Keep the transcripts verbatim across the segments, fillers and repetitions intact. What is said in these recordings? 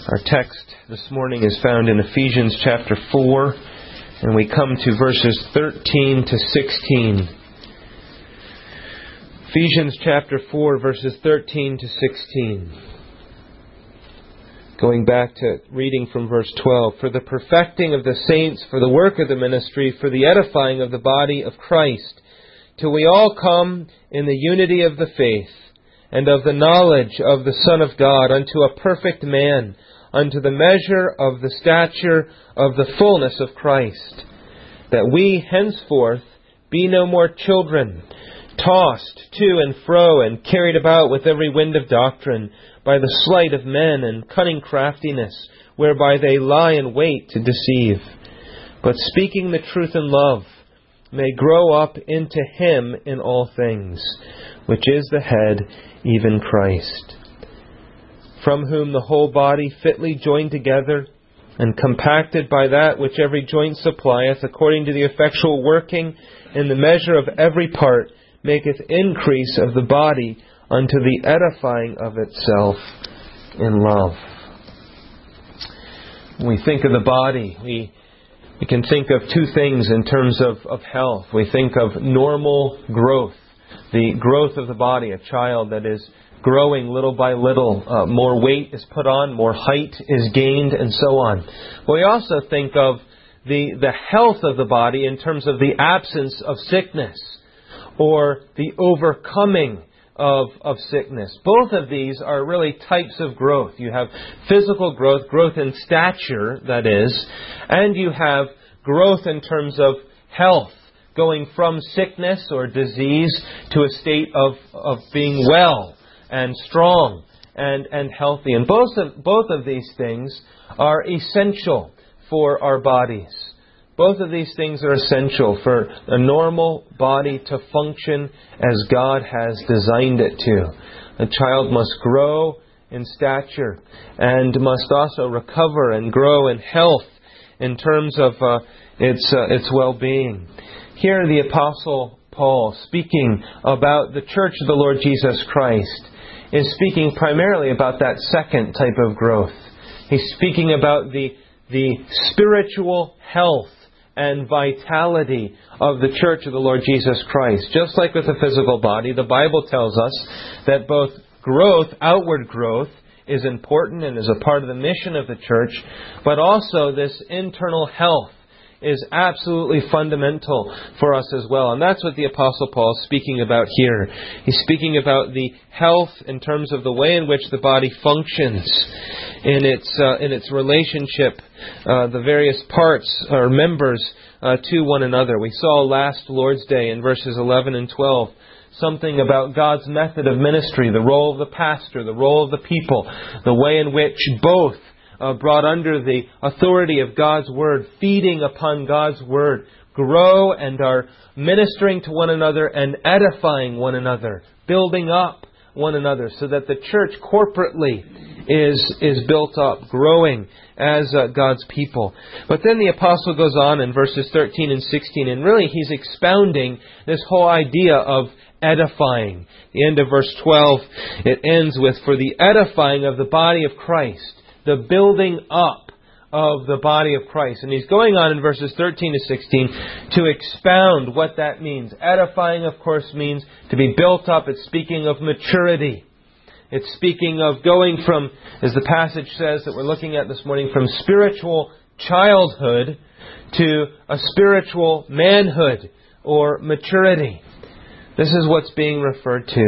Our text this morning is found in Ephesians chapter four, and we come to verses thirteen to sixteen. Ephesians chapter four, verses thirteen to sixteen. Going back to reading from verse twelve. For the perfecting of the saints, for the work of the ministry, for the edifying of the body of Christ, till we all come in the unity of the faith, and of the knowledge of the Son of God, unto a perfect man, unto the measure of the stature of the fullness of Christ, that we henceforth be no more children, tossed to and fro, and carried about with every wind of doctrine, by the sleight of men and cunning craftiness, whereby they lie in wait to deceive. But speaking the truth in love, may grow up into Him in all things, which is the head, even Christ, from whom the whole body fitly joined together, and compacted by that which every joint supplieth, according to the effectual working in the measure of every part, maketh increase of the body unto the edifying of itself in love. When we think of the body, we we can think of two things in terms of, of health. We think of normal growth, the growth of the body, a child that is growing little by little. Uh, more weight is put on, more height is gained, and so on. But we also think of the, the health of the body in terms of the absence of sickness, or the overcoming of, of sickness. Both of these are really types of growth. You have physical growth, growth in stature, that is, and you have growth in terms of health, going from sickness or disease to a state of, of being well and strong and, and healthy. And both of, both of these things are essential for our bodies. Both of these things are essential for a normal body to function as God has designed it to. A child must grow in stature and must also recover and grow in health in terms of uh, its uh, its well-being. Here the Apostle Paul, speaking about the Church of the Lord Jesus Christ, is speaking primarily about that second type of growth. He's speaking about the the spiritual health and vitality of the Church of the Lord Jesus Christ. Just like with the physical body, the Bible tells us that both growth, outward growth, is important and is a part of the mission of the church, but also this internal health is absolutely fundamental for us as well. And that's what the Apostle Paul is speaking about here. He's speaking about the health in terms of the way in which the body functions in its uh, in its relationship, uh, the various parts or members uh, to one another. We saw last Lord's Day in verses eleven and twelve something about God's method of ministry, the role of the pastor, the role of the people, the way in which both Uh, brought under the authority of God's Word, feeding upon God's Word, grow and are ministering to one another and edifying one another, building up one another, so that the church corporately is is built up, growing as uh, God's people. But then the Apostle goes on in verses thirteen and sixteen, and really he's expounding this whole idea of edifying. The end of verse twelve, it ends with, for the edifying of the body of Christ, the building up of the body of Christ. And he's going on in verses thirteen to sixteen to expound what that means. Edifying, of course, means to be built up. It's speaking of maturity. It's speaking of going from, as the passage says that we're looking at this morning, from spiritual childhood to a spiritual manhood or maturity. This is what's being referred to.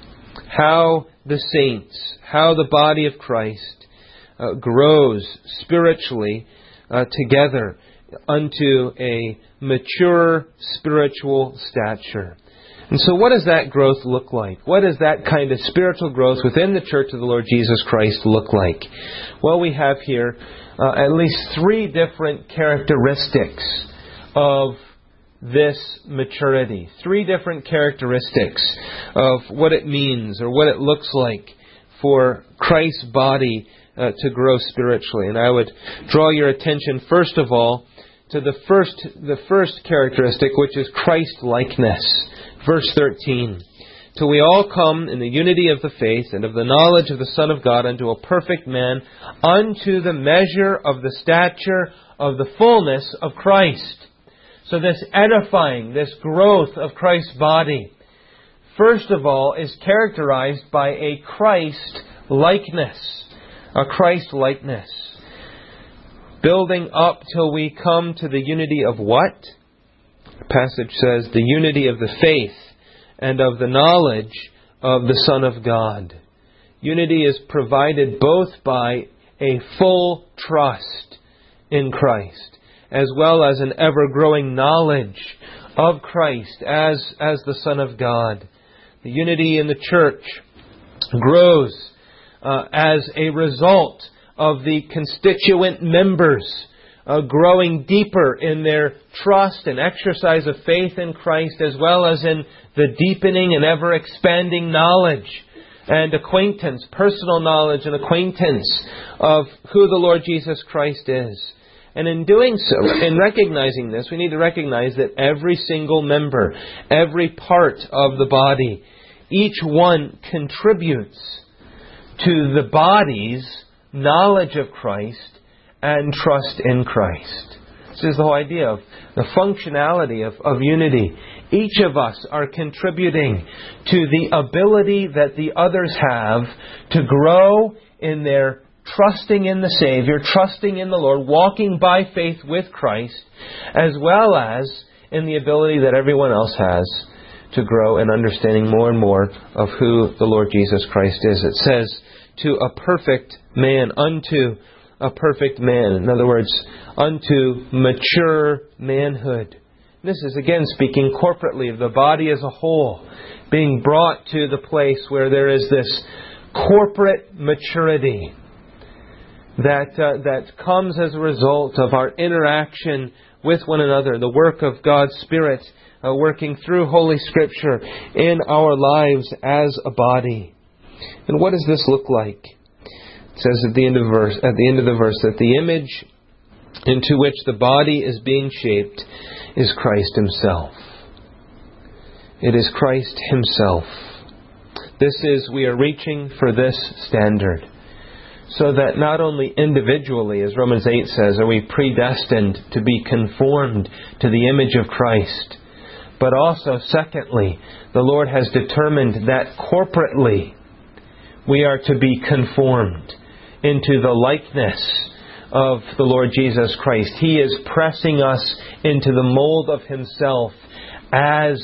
How the saints, how the body of Christ Uh, grows spiritually uh, together unto a mature spiritual stature. And so what does that growth look like? What does that kind of spiritual growth within the Church of the Lord Jesus Christ look like? Well, we have here uh, at least three different characteristics of this maturity. Three different characteristics of what it means or what it looks like for Christ's body Uh, to grow spiritually. And I would draw your attention first of all to the first the first characteristic, which is Christ-likeness. Verse thirteen. till we all come in the unity of the faith and of the knowledge of the Son of God unto a perfect man, unto the measure of the stature of the fullness of Christ. So this edifying, this growth of Christ's body, first of all, is characterized by a Christ likeness. A Christ likeness. Building up till we come to the unity of what? The passage says, the unity of the faith and of the knowledge of the Son of God. Unity is provided both by a full trust in Christ, as well as an ever-growing knowledge of Christ as, as the Son of God. The unity in the church grows uh, as a result of the constituent members uh, growing deeper in their trust and exercise of faith in Christ, as well as in the deepening and ever-expanding knowledge and acquaintance, personal knowledge and acquaintance of who the Lord Jesus Christ is. And in doing so, in recognizing this, we need to recognize that every single member, every part of the body, each one contributes to the body's knowledge of Christ and trust in Christ. This is the whole idea of the functionality of, of unity. Each of us are contributing to the ability that the others have to grow in their trusting in the Savior, trusting in the Lord, walking by faith with Christ, as well as in the ability that everyone else has to grow in understanding more and more of who the Lord Jesus Christ is. It says, to a perfect man, unto a perfect man. In other words, unto mature manhood. This is again speaking corporately of the body as a whole, being brought to the place where there is this corporate maturity that uh, that comes as a result of our interaction with one another, the work of God's Spirit uh, working through Holy Scripture in our lives as a body. And what does this look like? It says at the end of the verse, at the end of the verse that the image into which the body is being shaped is Christ Himself. It is Christ Himself. This is, we are reaching for this standard. So that not only individually, as Romans eight says, are we predestined to be conformed to the image of Christ, but also, secondly, the Lord has determined that corporately we are to be conformed into the likeness of the Lord Jesus Christ. He is pressing us into the mold of Himself as,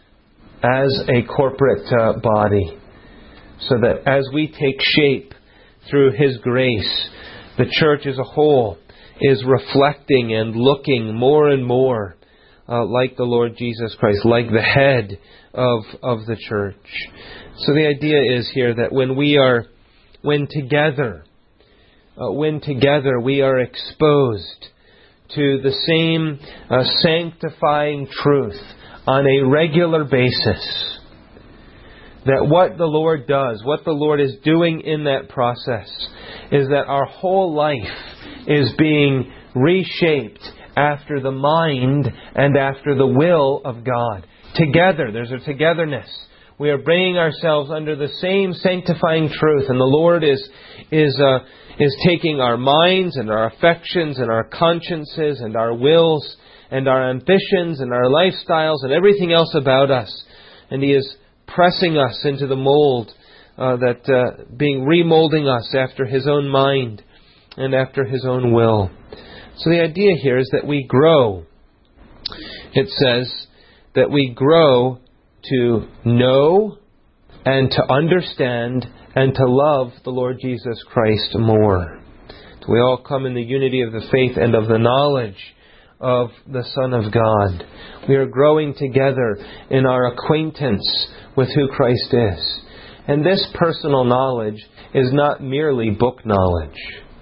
as a corporate uh, body. So that as we take shape through His grace, the church as a whole is reflecting and looking more and more uh, like the Lord Jesus Christ, like the head of, of the church. So the idea is here that when we are, when together, uh, when together we are exposed to the same uh, sanctifying truth on a regular basis, that what the Lord does, what the Lord is doing in that process, is that our whole life is being reshaped after the mind and after the will of God. Together, there's a togetherness. We are bringing ourselves under the same sanctifying truth, and the Lord is is uh, is taking our minds and our affections and our consciences and our wills and our ambitions and our lifestyles and everything else about us, and He is pressing us into the mold, uh, that uh, being remolding us after His own mind and after His own will. So the idea here is that we grow. It says that we grow to know and to understand and to love the Lord Jesus Christ more. We all come in the unity of the faith and of the knowledge of the Son of God. We are growing together in our acquaintance with who Christ is. And this personal knowledge is not merely book knowledge.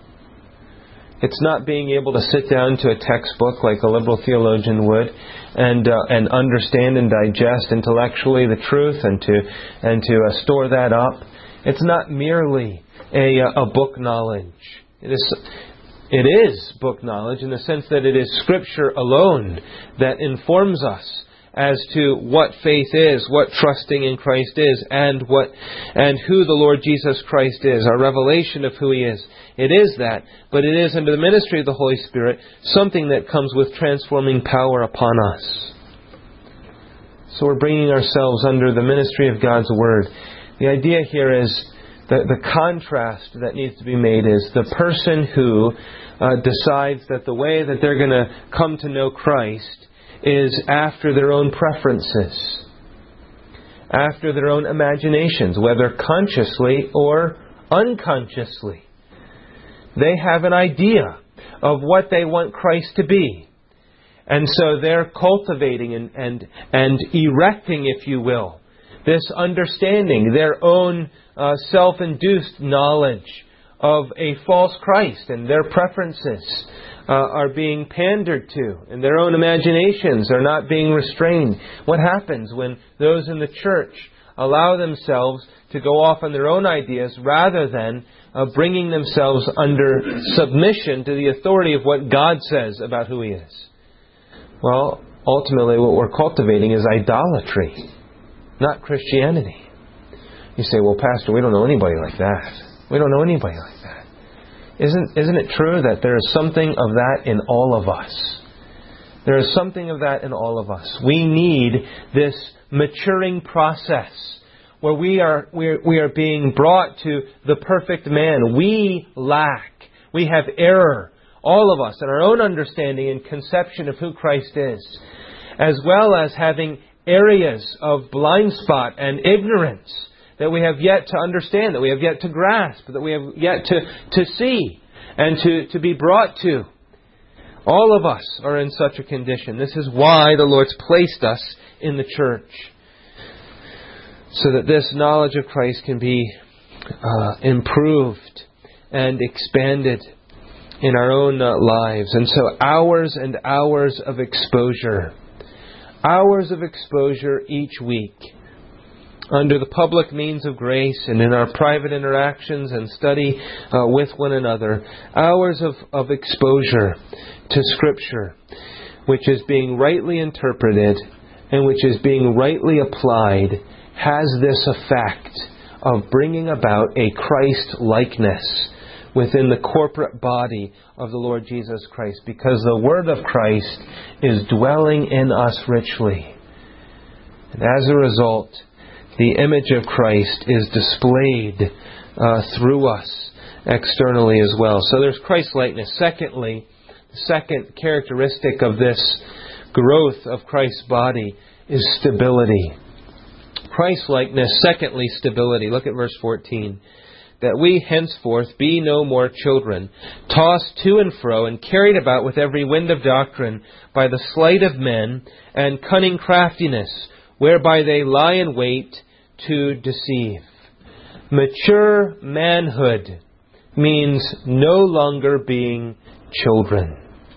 It's not being able to sit down to a textbook like a liberal theologian would and uh, and understand and digest intellectually the truth and to and to uh, store that up. It's not merely a a book knowledge. It is it is book knowledge in the sense that it is Scripture alone that informs us as to what faith is, what trusting in Christ is, and what and who the Lord Jesus Christ is, our revelation of who He is. It is that, but it is under the ministry of the Holy Spirit something that comes with transforming power upon us. So we're bringing ourselves under the ministry of God's Word. The idea here is that the contrast that needs to be made is the person who uh, decides that the way that they're going to come to know Christ is after their own preferences, after their own imaginations, whether consciously or unconsciously. They have an idea of what they want Christ to be. And so they're cultivating and, and, and erecting, if you will, this understanding, their own uh, self-induced knowledge of a false Christ, and their preferences uh, are being pandered to, and their own imaginations are not being restrained. What happens when those in the church allow themselves to go off on their own ideas rather than uh, bringing themselves under submission to the authority of what God says about who He is? Well, ultimately what we're cultivating is idolatry, not Christianity. You say, well, Pastor, we don't know anybody like that. We don't know anybody like that. Isn't, isn't it true that there is something of that in all of us? There is something of that in all of us. We need this maturing process where we are, we are, we are being brought to the perfect man. We lack. We have error. All of us, in our own understanding and conception of who Christ is, as well as having areas of blind spot and ignorance that we have yet to understand, that we have yet to grasp, that we have yet to, to see and to, to be brought to. All of us are in such a condition. This is why the Lord's placed us in the church, so that this knowledge of Christ can be uh, improved and expanded in our own uh, lives. And so hours and hours of exposure. Hours of exposure each week. Under the public means of grace and in our private interactions and study uh, with one another. Hours of, of exposure to Scripture, which is being rightly interpreted and which is being rightly applied, has this effect of bringing about a Christ-likeness within the corporate body of the Lord Jesus Christ, because the Word of Christ is dwelling in us richly. And as a result, the image of Christ is displayed uh, through us externally as well. So there's Christ-likeness. Secondly, the second characteristic of this growth of Christ's body is stability. Christ-likeness, secondly, stability. Look at verse fourteen. That we henceforth be no more children, tossed to and fro and carried about with every wind of doctrine by the sleight of men and cunning craftiness, whereby they lie in wait to deceive. Mature manhood means no longer being children.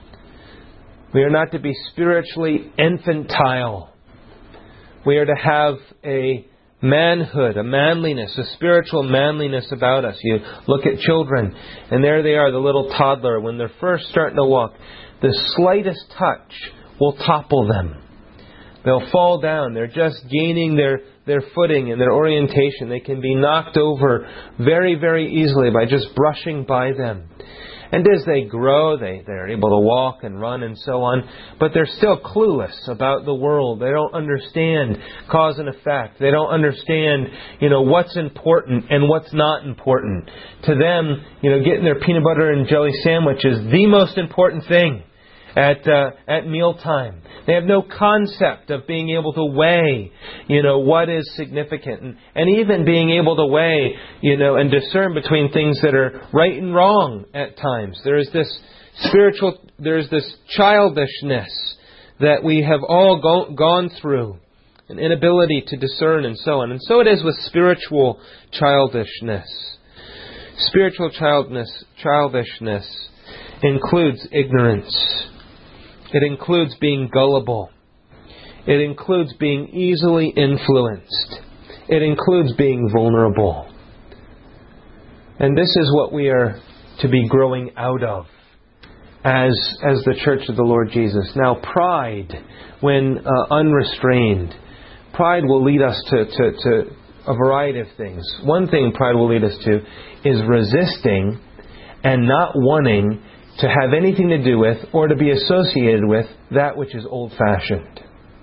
We are not to be spiritually infantile. We are to have a manhood, a manliness, a spiritual manliness about us. You look at children, and there they are, the little toddler. When they're first starting to walk, the slightest touch will topple them. They'll fall down. They're just gaining their, their footing and their orientation. They can be knocked over very, very easily by just brushing by them. And as they grow, they, they're able to walk and run and so on. But they're still clueless about the world. They don't understand cause and effect. They don't understand, you know, what's important and what's not important. To them, you know, getting their peanut butter and jelly sandwich is the most important thing at uh, at mealtime. They have no concept of being able to weigh, you know, what is significant, and, and even being able to weigh, you know, and discern between things that are right and wrong at times. There is this spiritual, there is this childishness that we have all go, gone through, an inability to discern and so on. And so it is with spiritual childishness. Spiritual childness, childishness includes ignorance. It includes being gullible. It includes being easily influenced. It includes being vulnerable. And this is what we are to be growing out of. as as the church of the Lord Jesus. Now, pride, when uh, unrestrained, pride will lead us to, to, to a variety of things. One thing pride will lead us to is resisting and not wanting to have anything to do with or to be associated with that which is old-fashioned.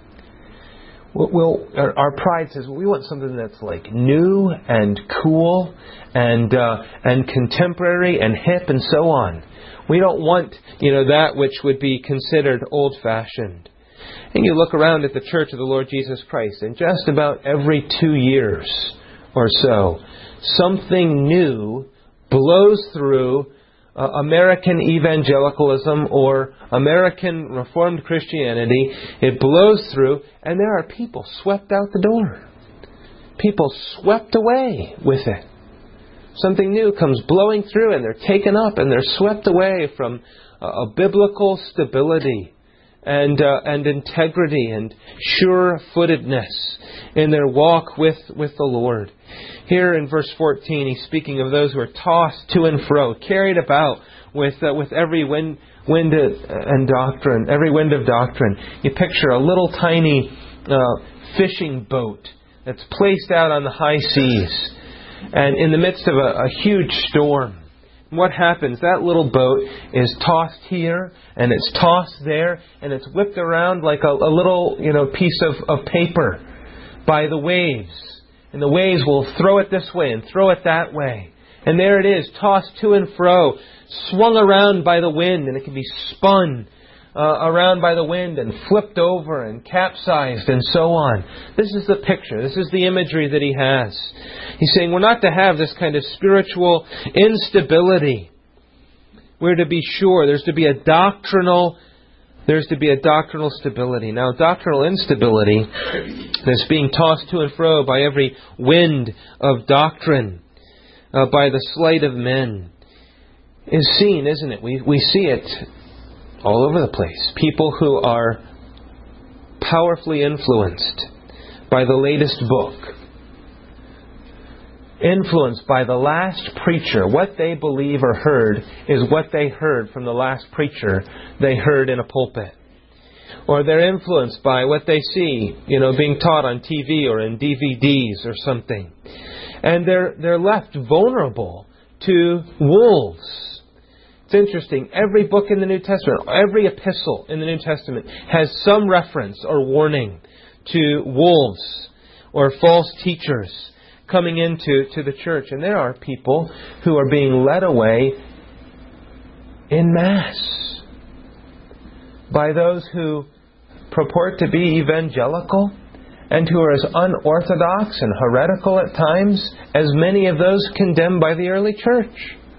We'll, our pride says, well, we want something that's like new and cool and uh, and contemporary and hip and so on. We don't want, you know, that which would be considered old-fashioned. And you look around at the Church of the Lord Jesus Christ, and just about every two years or so, something new blows through uh, American evangelicalism or American Reformed Christianity. It blows through, and there are people swept out the door. People swept away with it. Something new comes blowing through, and they're taken up, and they're swept away from uh, a biblical stability and uh, and integrity and sure-footedness in their walk with, with the Lord. Here in verse fourteen, he's speaking of those who are tossed to and fro, carried about with uh, with every wind, wind and doctrine, every wind of doctrine. You picture a little tiny uh, fishing boat that's placed out on the high seas, and in the midst of a, a huge storm. What happens? That little boat is tossed here, and it's tossed there, and it's whipped around like a, a little, you know, piece of, of paper by the waves. And the waves will throw it this way and throw it that way. And there it is, tossed to and fro, swung around by the wind, and it can be spun uh, around by the wind and flipped over and capsized and so on. This is the picture. This is the imagery that he has. He's saying we're not to have this kind of spiritual instability. We're to be sure. There's to be a doctrinal There's to be a doctrinal stability. Now, doctrinal instability, that's being tossed to and fro by every wind of doctrine, uh, by the sleight of men, is seen, isn't it? We we see it all over the place. People who are powerfully influenced by the latest book, influenced by the last preacher. What they believe or heard is what they heard from the last preacher they heard in a pulpit. Or they're influenced by what they see, you know, being taught on T V or in D V Ds or something. And they're they're left vulnerable to wolves. It's interesting. Every book in the New Testament, every epistle in the New Testament has some reference or warning to wolves or false teachers coming into to the church. And there are people who are being led away en masse by those who purport to be evangelical and who are as unorthodox and heretical at times as many of those condemned by the early church.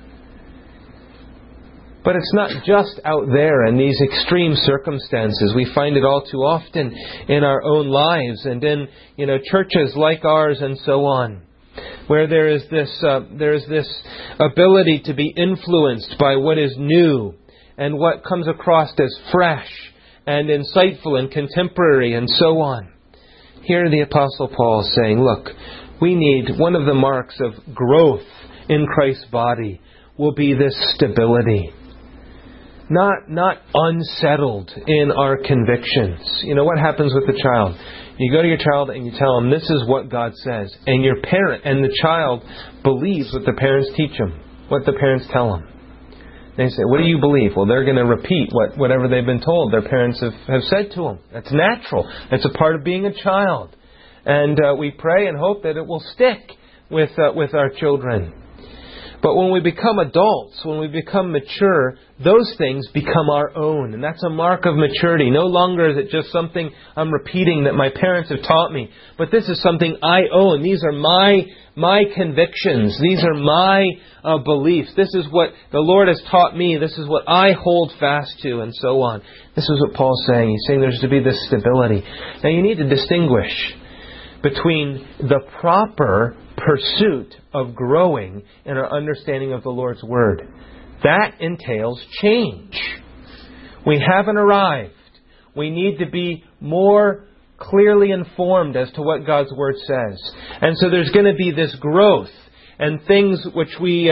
But it's not just out there in these extreme circumstances. We find it all too often in our own lives and in, you know, churches like ours and so on, where there is this uh, there is this ability to be influenced by what is new and what comes across as fresh and insightful and contemporary and so on. Here the Apostle Paul is saying, look, we need, one of the marks of growth in Christ's body will be this stability. Not not unsettled in our convictions. You know, what happens with the child? You go to your child and you tell them, this is what God says. And your parent and the child believes what the parents teach them, what the parents tell them. They say, what do you believe? Well, they're going to repeat what whatever they've been told their parents have, have said to them. That's natural. It's a part of being a child. And uh, we pray and hope that it will stick with uh, with our children. But when we become adults, when we become mature, those things become our own. And that's a mark of maturity. No longer is it just something I'm repeating that my parents have taught me. But this is something I own. These are my my convictions. These are my uh, beliefs. This is what the Lord has taught me. This is what I hold fast to, and so on. This is what Paul's saying. He's saying there's to be this stability. Now you need to distinguish between the proper pursuit of growing in our understanding of the Lord's Word. That entails change. We haven't arrived. We need to be more clearly informed as to what God's Word says. And so there's going to be this growth and things which we uh,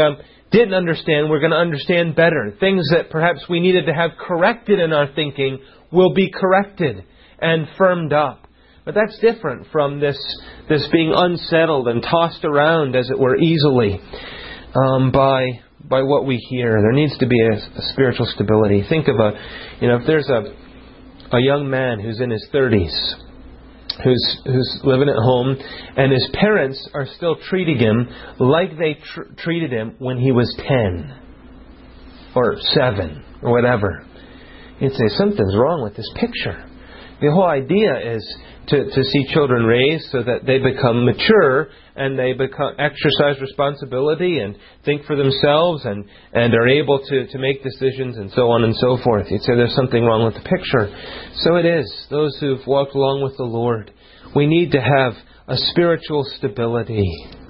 didn't understand, we're going to understand better. Things that perhaps we needed to have corrected in our thinking will be corrected and firmed up. But that's different from this, this being unsettled and tossed around, as it were, easily um, by by what we hear. There needs to be a, a spiritual stability. Think of a, you know, if there's a a young man who's in his thirties, who's who's living at home, and his parents are still treating him like they tr- treated him when he was ten or seven or whatever. You'd say, something's wrong with this picture. The whole idea is to, to see children raised so that they become mature and they become exercise responsibility and think for themselves and, and are able to, to make decisions and so on and so forth. You'd say there's something wrong with the picture. So it is. Those who've walked along with the Lord, we need to have a spiritual stability.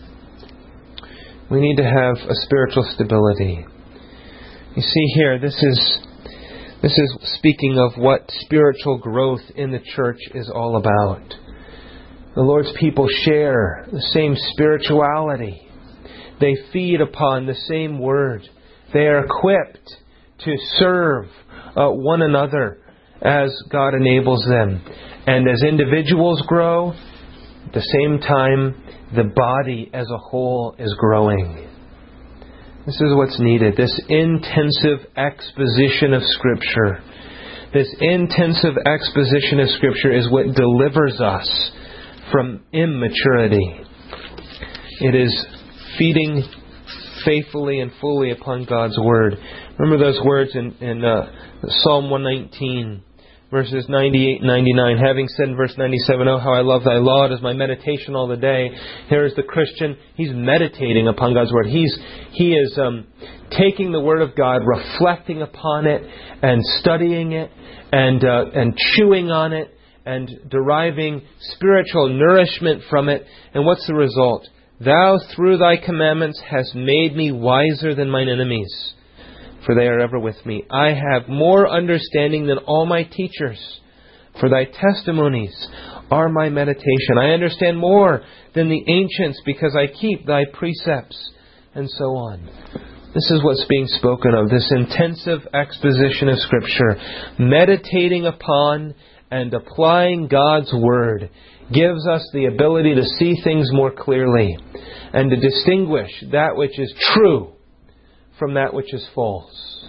We need to have a spiritual stability. You see here, this is this is speaking of what spiritual growth in the church is all about. The Lord's people share the same spirituality. They feed upon the same Word. They are equipped to serve uh, one another as God enables them. And as individuals grow, at the same time, the body as a whole is growing. This is what's needed. This intensive exposition of Scripture. This intensive exposition of Scripture is what delivers us from immaturity. It is feeding faithfully and fully upon God's Word. Remember those words in, in uh, Psalm one nineteen, verses ninety-eight and ninety-nine. Having said in verse ninety-seven, "Oh, how I love thy law, it is my meditation all the day." Here is the Christian. He's meditating upon God's Word. He's He is um, taking the Word of God, reflecting upon it, and studying it, and uh, and chewing on it, and deriving spiritual nourishment from it. And what's the result? "Thou through thy commandments hast made me wiser than mine enemies, for they are ever with me. I have more understanding than all my teachers, for thy testimonies are my meditation. I understand more than the ancients, because I keep thy precepts," and so on. This is what's being spoken of, this intensive exposition of Scripture. Meditating upon and applying God's Word gives us the ability to see things more clearly and to distinguish that which is true from that which is false.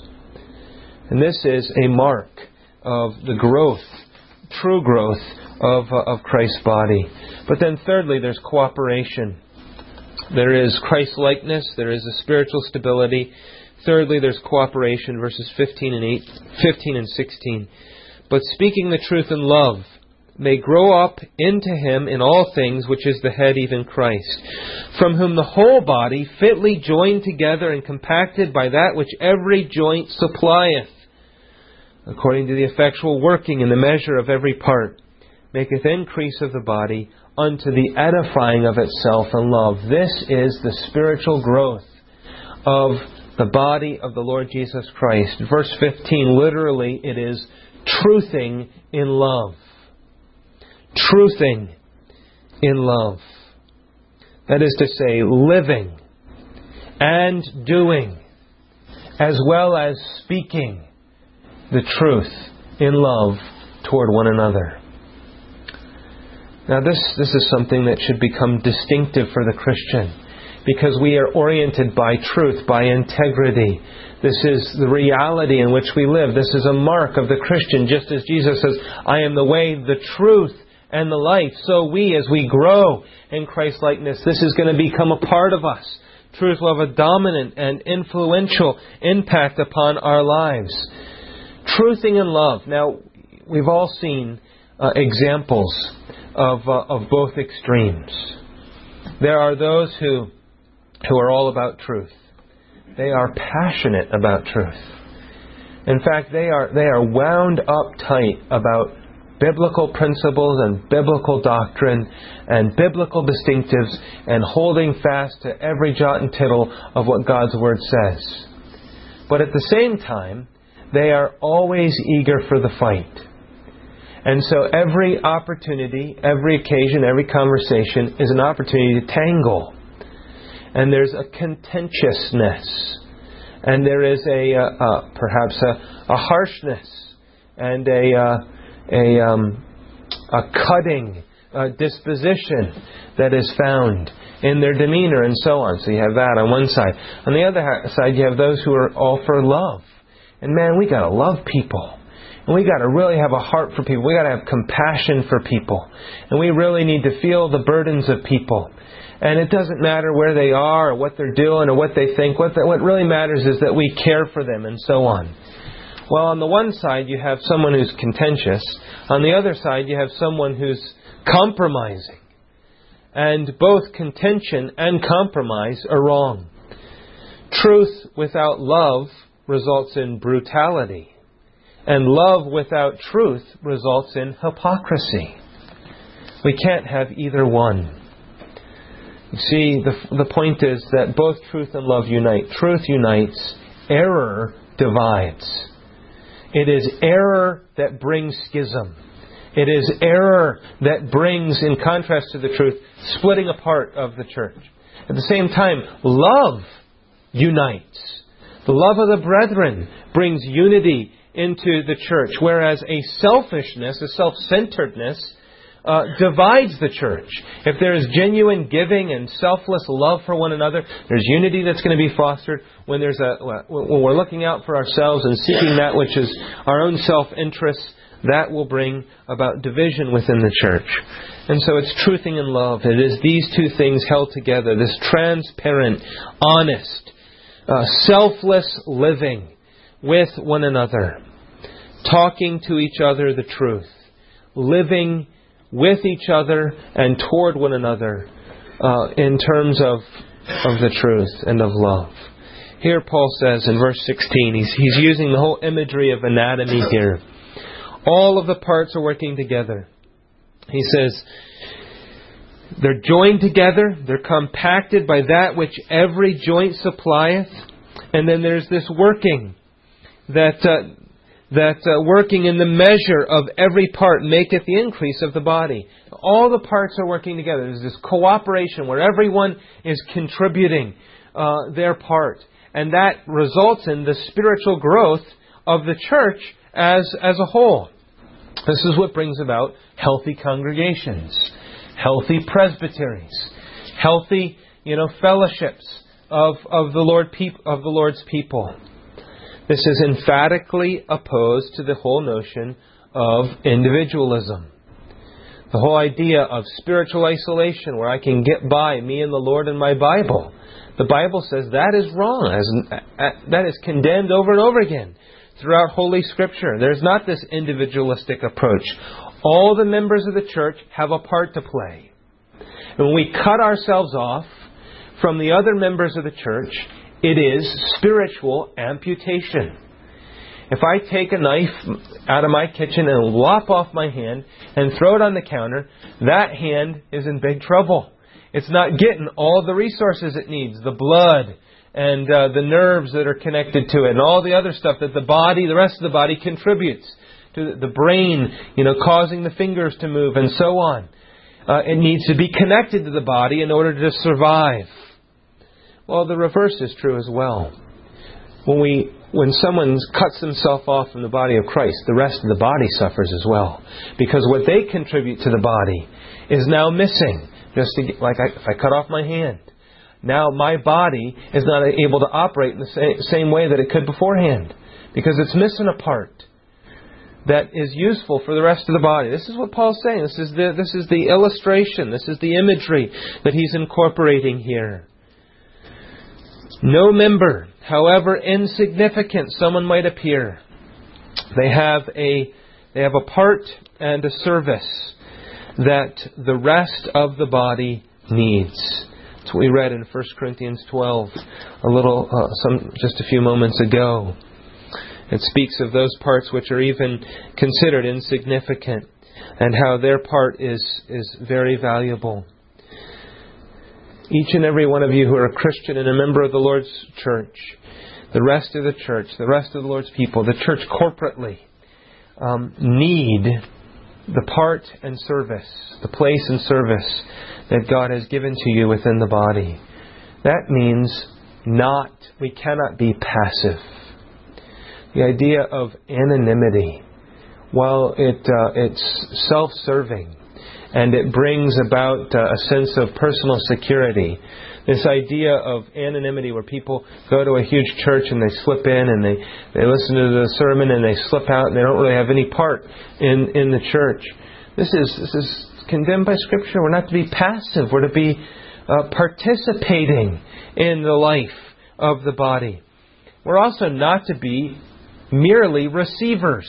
And this is a mark of the growth, true growth of, uh, of Christ's body. But then thirdly, there's cooperation. There is Christ-likeness, there is a spiritual stability. Thirdly, there's cooperation, verses fifteen and eight, fifteen and sixteen. "But speaking the truth in love may grow up into Him in all things, which is the head, even Christ, from whom the whole body, fitly joined together and compacted by that which every joint supplieth, according to the effectual working in the measure of every part, maketh increase of the body unto the edifying of itself in love." This is the spiritual growth of the body of the Lord Jesus Christ. Verse fifteen, literally, it is truthing in love. Truthing in love. That is to say, living and doing, as well as speaking the truth in love toward one another. Now this, this is something that should become distinctive for the Christian, because we are oriented by truth, by integrity. This is the reality in which we live. This is a mark of the Christian, just as Jesus says, "I am the way, the truth, and the life." So we, as we grow in Christ-likeness, this is going to become a part of us. Truth will have a dominant and influential impact upon our lives. Truthing in love. Now, we've all seen uh, examples of uh, of both extremes. There are those who who are all about truth. They are passionate about truth. In fact, they are they are wound up tight about biblical principles and biblical doctrine and biblical distinctives and holding fast to every jot and tittle of what God's Word says. But at the same time, they are always eager for the fight. And so every opportunity, every occasion, every conversation is an opportunity to tangle. And there's a contentiousness And there is a uh, uh, perhaps a, a harshness and a uh, a, um, a cutting uh, disposition that is found in their demeanor and so on. So you have that on one side. On the other side, you have those who are all for love. And man, we got to love people. And we got to really have a heart for people. We got to have compassion for people. And we really need to feel the burdens of people. And it doesn't matter where they are or what they're doing or what they think. What, the, what really matters is that we care for them and so on. Well, on the one side, you have someone who's contentious. On the other side, you have someone who's compromising. And both contention and compromise are wrong. Truth without love results in brutality. And love without truth results in hypocrisy. We can't have either one. You see, the, the point is that both truth and love unite. Truth unites. Error divides. It is error that brings schism. It is error that brings, in contrast to the truth, splitting apart of the church. At the same time, love unites. The love of the brethren brings unity into the church, whereas a selfishness, a self-centeredness, uh, divides the church. If there is genuine giving and selfless love for one another, there's unity that's going to be fostered. When there's a when we're looking out for ourselves and seeking that which is our own self-interest, that will bring about division within the church. And so it's truthing and love. It is these two things held together. This transparent, honest, uh, selfless living with one another. Talking to each other the truth. Living with each other and toward one another uh, in terms of, of the truth and of love. Here Paul says in verse sixteen, he's, he's using the whole imagery of anatomy here. All of the parts are working together. He says, they're joined together, they're compacted by that which every joint supplieth, and then there's this working, that uh, that uh, working in the measure of every part maketh the increase of the body. All the parts are working together. There's this cooperation where everyone is contributing uh, their part. And that results in the spiritual growth of the church as, as a whole. This is what brings about healthy congregations, healthy presbyteries, healthy, you know, fellowships of, of the Lord peop- of the Lord's people. This is emphatically opposed to the whole notion of individualism. The whole idea of spiritual isolation where I can get by, me and the Lord and my Bible. The Bible says that is wrong. That is condemned over and over again throughout Holy Scripture. There's not this individualistic approach. All the members of the church have a part to play. And when we cut ourselves off from the other members of the church, it is spiritual amputation. If I take a knife out of my kitchen and lop off my hand and throw it on the counter, that hand is in big trouble. It's not getting all the resources it needs, the blood and uh, the nerves that are connected to it and all the other stuff that the body, the rest of the body contributes to the brain, you know, causing the fingers to move and so on. Uh, it needs to be connected to the body in order to survive. Well, the reverse is true as well. When we, when someone cuts themselves off from the body of Christ, the rest of the body suffers as well. Because what they contribute to the body is now missing. Just to, like I, if I cut off my hand, now my body is not able to operate in the same, same way that it could beforehand. Because it's missing a part that is useful for the rest of the body. This is what Paul's saying. This is the, this is the illustration. This is the imagery that he's incorporating here. No member, however insignificant someone might appear, they have a they have a part and a service that the rest of the body needs. That's what we read in First Corinthians twelve a little uh, some just a few moments ago. It speaks of those parts which are even considered insignificant and how their part is is very valuable. Each and every one of you who are a Christian and a member of the Lord's church, the rest of the church, the rest of the Lord's people, the church corporately, um, need the part and service, the place and service that God has given to you within the body. That means not, we cannot be passive. The idea of anonymity, while it uh, it's self-serving and it brings about uh, a sense of personal security, this idea of anonymity where people go to a huge church and they slip in and they, they listen to the sermon and they slip out and they don't really have any part in, in the church. This is this is condemned by Scripture. We're not to be passive. We're to be uh, participating in the life of the body. We're also not to be merely receivers.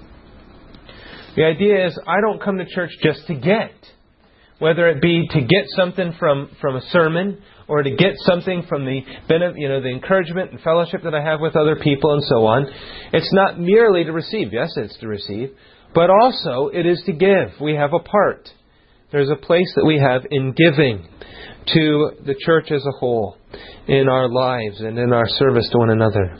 The idea is, I don't come to church just to get. Whether it be to get something from, from a sermon, or to get something from the you know the encouragement and fellowship that I have with other people and so on. It's not merely to receive. Yes, it's to receive. But also it is to give. We have a part. There's a place that we have in giving to the church as a whole, in our lives and in our service to one another.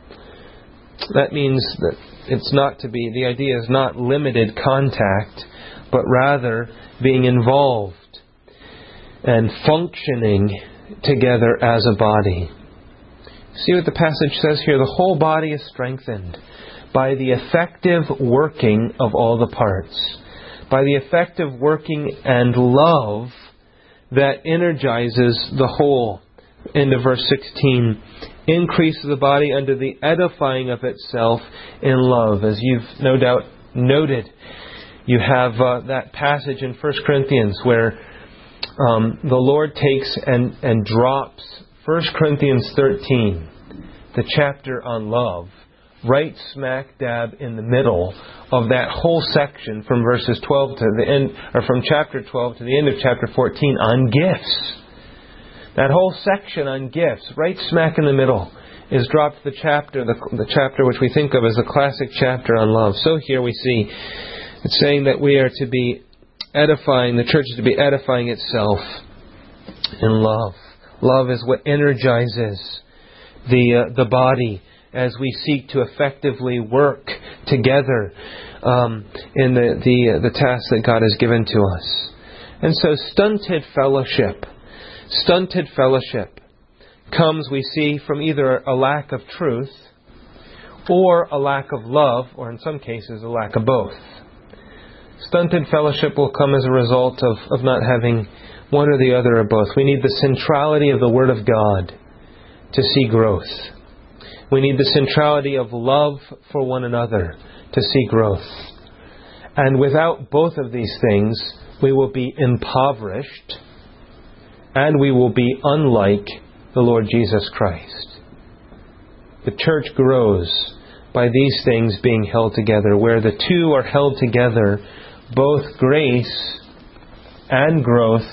That means that it's not to be, the idea is not limited contact, but rather being involved and functioning together as a body. See what the passage says here? The whole body is strengthened by the effective working of all the parts. By the effective working and love that energizes the whole. End of verse sixteen. Increases the body under the edifying of itself in love. As you've no doubt noted, you have uh, that passage in First Corinthians where um, the Lord takes and, and drops First Corinthians thirteen, the chapter on love, right smack dab in the middle of that whole section from verses twelve to the end, or from chapter twelve to the end of chapter fourteen on gifts. That whole section on gifts, right smack in the middle, is dropped the chapter, the, the chapter which we think of as the classic chapter on love. So here we see it's saying that we are to be edifying, the church is to be edifying itself in love. Love is what energizes the uh, the body as we seek to effectively work together um, in the the, uh, the task that God has given to us. And so stunted fellowship, stunted fellowship comes, we see, from either a lack of truth or a lack of love, or in some cases a lack of both. Stunted fellowship will come as a result of, of not having one or the other or both. We need the centrality of the Word of God to see growth. We need the centrality of love for one another to see growth. And without both of these things, we will be impoverished and we will be unlike the Lord Jesus Christ. The church grows by these things being held together. Where the two are held together, both grace and growth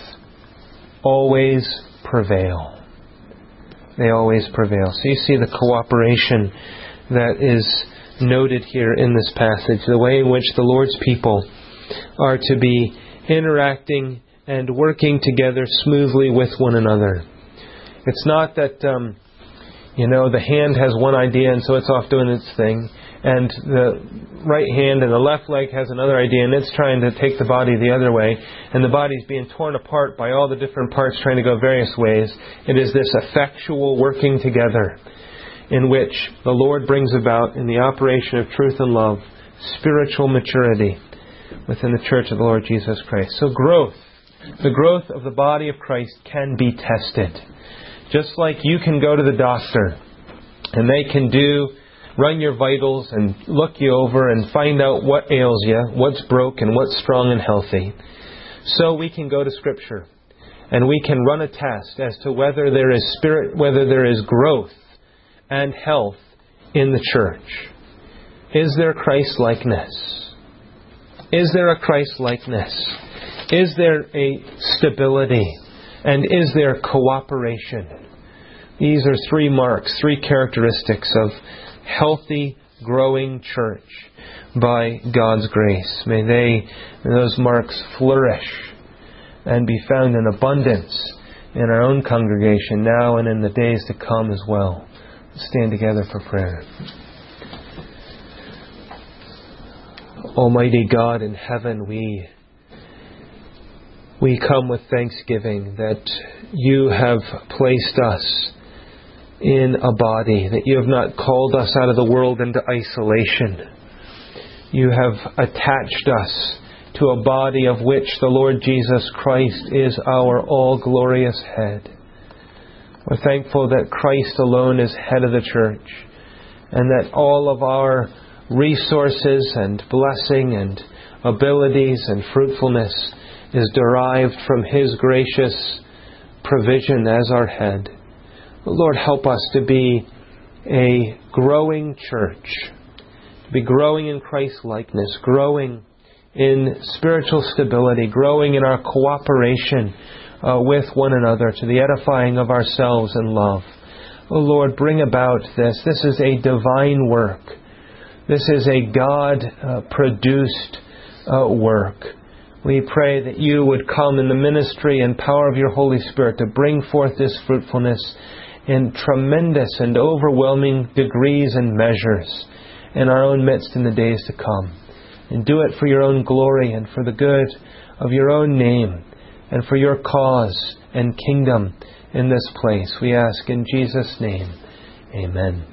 always prevail. They always prevail. So you see the cooperation that is noted here in this passage, the way in which the Lord's people are to be interacting and working together smoothly with one another. It's not that, um, you know, the hand has one idea and so it's off doing its thing, and the right hand and the left leg has another idea and it's trying to take the body the other way, and the body's being torn apart by all the different parts trying to go various ways. It is this effectual working together in which the Lord brings about, in the operation of truth and love, spiritual maturity within the church of the Lord Jesus Christ. So growth, the growth of the body of Christ can be tested. Just like you can go to the doctor and they can do run your vitals and look you over and find out what ails you, what's broken, what's strong and healthy. So we can go to Scripture and we can run a test as to whether there is spirit, whether there is growth and health in the church. Is there Christ-likeness? Is there a Christ-likeness? Is there a stability? And is there cooperation? These are three marks, three characteristics of healthy, growing church by God's grace. May they, those marks flourish and be found in abundance in our own congregation now and in the days to come as well. Let's stand together for prayer. Almighty God in heaven, we we come with thanksgiving that you have placed us in a body, that you have not called us out of the world into isolation. You have attached us to a body of which the Lord Jesus Christ is our all-glorious head. We're thankful that Christ alone is head of the church, and that all of our resources and blessing and abilities and fruitfulness is derived from His gracious provision as our head. Lord, help us to be a growing church, to be growing in Christ's likeness, growing in spiritual stability, growing in our cooperation uh, with one another to the edifying of ourselves in love. Oh Lord, bring about this. This is a divine work. This is a God-produced uh, uh, work. We pray that You would come in the ministry and power of Your Holy Spirit to bring forth this fruitfulness in tremendous and overwhelming degrees and measures in our own midst in the days to come. And do it for Your own glory and for the good of Your own name and for Your cause and kingdom in this place. We ask in Jesus' name. Amen.